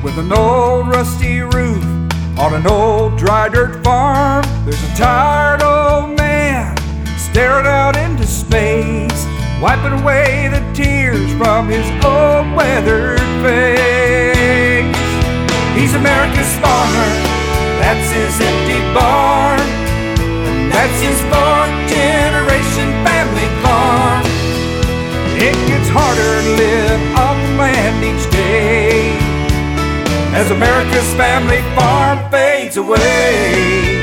with an old rusty roof on an old dry dirt farm. There's a tired old man staring out into space, wiping away the tears from his old weathered face. He's America's farmer, that's his empty barn, and that's his fourth-generation family farm. It gets harder to live on the land each day as America's family farm fades away.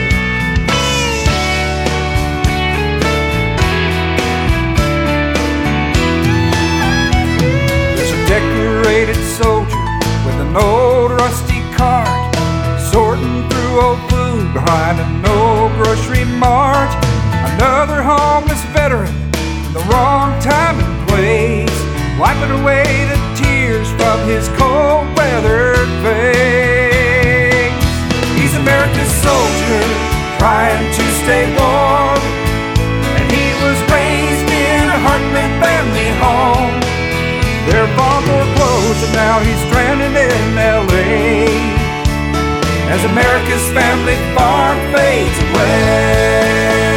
There's a decorated soldier with an old rusty cart, sorting through old food behind an old grocery mart. Another homeless veteran in the wrong time and place, wiping away the tears from his cold weathered face. He's America's soldier, trying to stay warm, and he was raised in a Hartman family home. Their farm door closed and now he's stranded in L.A. as America's family farm fades away.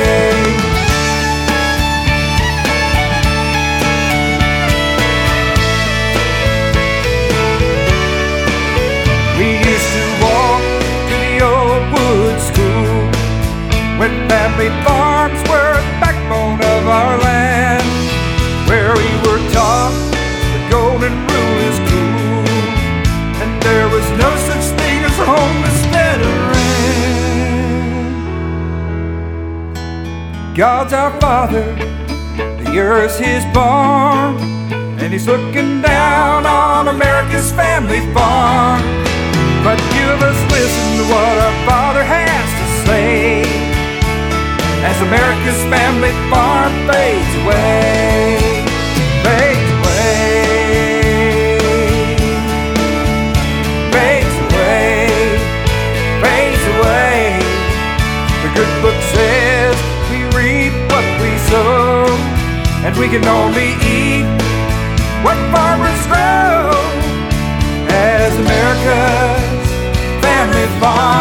When family farms were the backbone of our land, where we were taught the golden rule is cool, and there was no such thing as a homeless veteran. God's our Father, the earth's his barn, and he's looking down on America's family farm. But few of us listen to what our Father has to say as America's family farm fades away, fades away, fades away, fades away. The good book says we reap what we sow, and we can only eat what farmers grow as America's family farm